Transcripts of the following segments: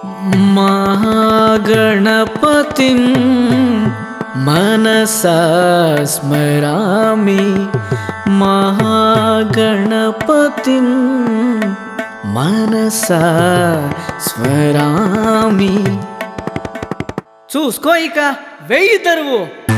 महागणपतिं मनसा स्मरामि महागणपतिं मनसा స్మరామి చూసుకో ఇక వెయ్యి తరువు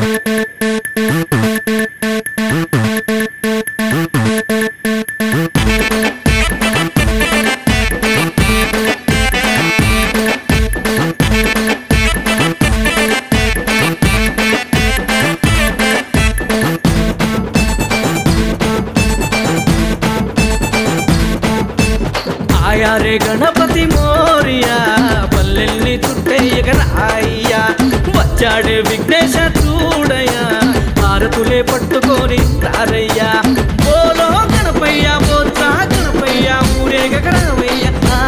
ఆయారే గణపతి మోరియా పల్లెల్ని చుట్టే ఎగరాయ్యా వచ్చాడే విఘ్నేశ చూడయ్యా హారతులే పట్టుకొని రారయ్యా బోలో గణపయ్య బోత్సా గణపయ్య ఊరేగరామయ్యా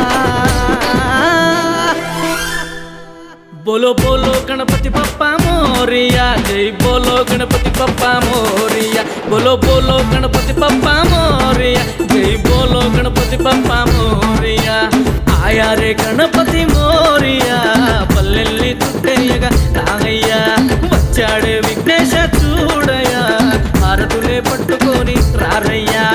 बोलो बोलो गणपति बप्पा मोरिया जय बोलो गणपति बप्पा मोरिया बोलो बोलो गणपति बप्पा मोरिया जय बोलो गणपति बप्पा मोरिया आया रे गणपति मोरिया पल्लेल्ली చుట్టేయగా రాగయ్యా వచ్చాడే విఘ్నేశ చూడయ్యా హారతులే పట్టుకొని రారయ్యా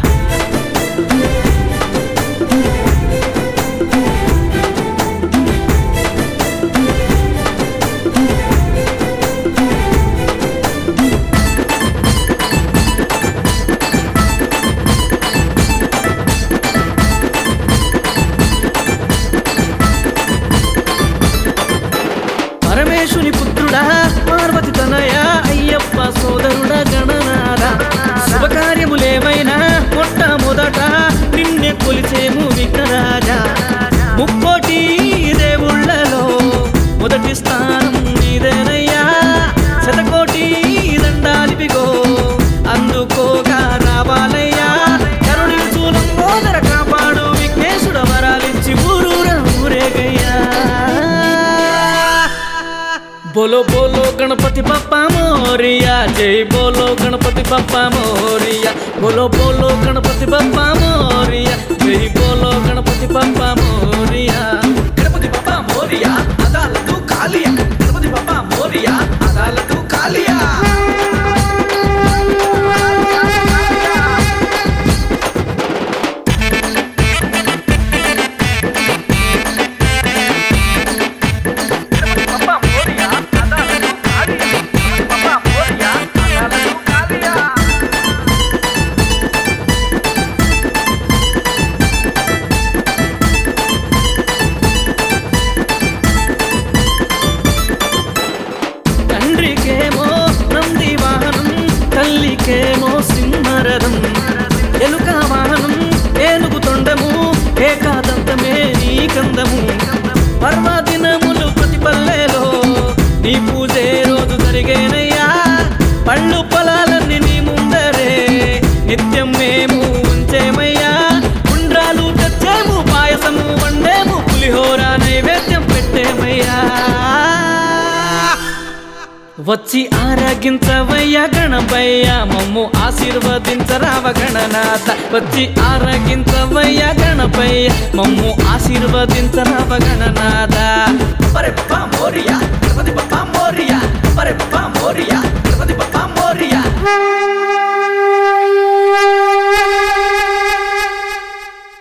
పరమేశుని పుత్రుడా పార్వతి తనయ అయ్యప్ప సోదరుడా గణనాథ శుభకార్యములేమైనా మొట్టమొదట నిన్నే కొలిచేము విఘ్నరాజా ముక్కోటి దేవుళ్ళలో మొదటి స్థానం నీదేనయ్యా శతకోటి దండాలిపిగో అందుకోగా రావాలయ్యా కరుణించు లంబోదర కాపాడు విఘ్నేశుడ వరాలిచ్చి ఊరూరా ఊరేగయ్యా बोलो बोलो गणपति बप्पा मोरिया जय बोलो गणपति बप्पा मोरिया बोलो बोलो गणपति बप्पा मोरिया जय बोलो गणपति बप्पा मोरिया गणपति बप्पा मोरिया अदालतु कालिया गणपति बप्पा मोरिया अदालतु कालिया తండ్రికేమో నంది వాహనం తల్లికేమో సింహరథం ఎలుక వాహనం ఏనుగు తొండము ఏకాదంతమే నీ కందము పర్వదినములు ప్రతి పల్లెలో నీ పూజే రోజు జరిగేనయ్యా పళ్ళు పొలాలన్నీ నీ ముందరే నిత్యం మేము ఉంచేమయ్యా ఉండ్రాలు తెచ్చేము పాయసము వండేము పులిహోర నైవేద్యం పెట్టేమయ్యా వచ్చి ఆరాగించవయ్యా గణపయ్య మమ్ము ఆశీర్వదించరావ గణనాథ వచ్చి ఆరాగించవయ్యా గణపయ్య మమ్ము ఆశీర్వదించరావ గణనాథ పరే బప్పా మోరియా గణపతి బప్పా మోరియా పరే బప్పా మోరియా గణపతి బప్పా మోరియా